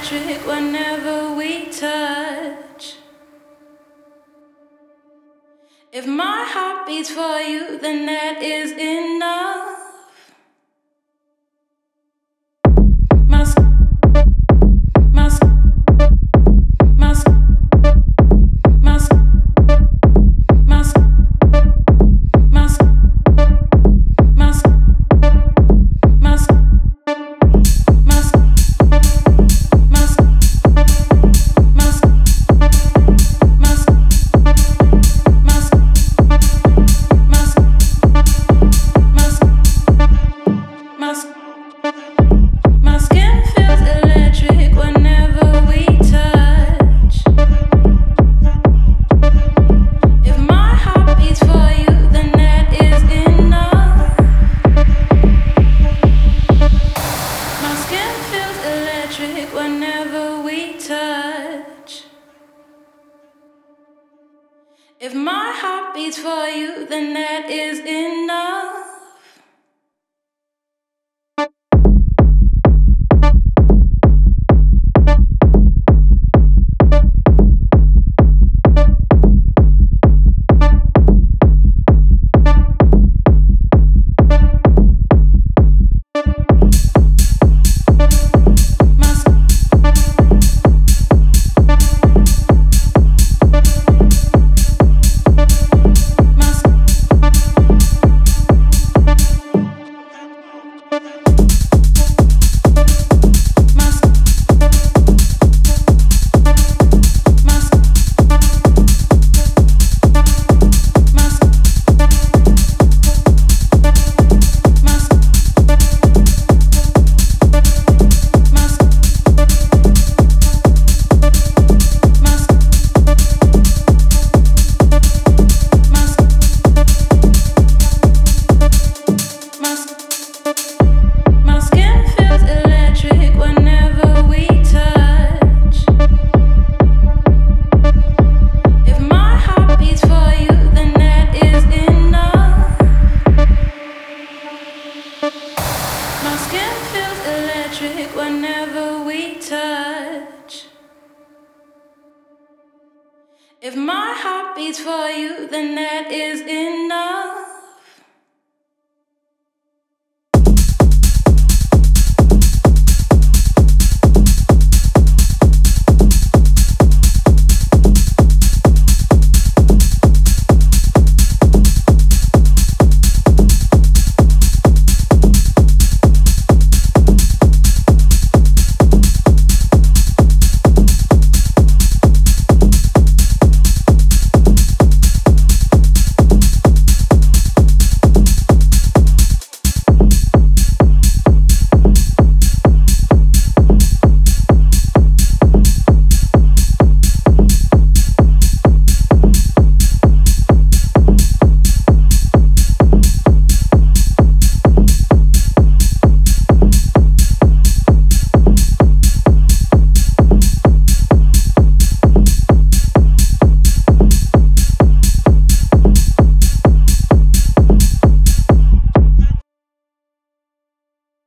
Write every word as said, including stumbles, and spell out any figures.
electric whenever we touch. If my heart beats for you, then that is enough. My s- my s- my s- my s- my s- my s- my s- my s- Mas, mas, mas, mas, mas, mas, mas, mas, my skin feels electric whenever we touch. If my heart beats for you, then that is enough. My skin feels electric whenever we touch. If my heart beats for you, then that is enough. My, my skin feels electric whenever we touch. If my heart beats for you, then that is enough. My skin feels electric whenever we touch. If my heart beats for you, then that is enough.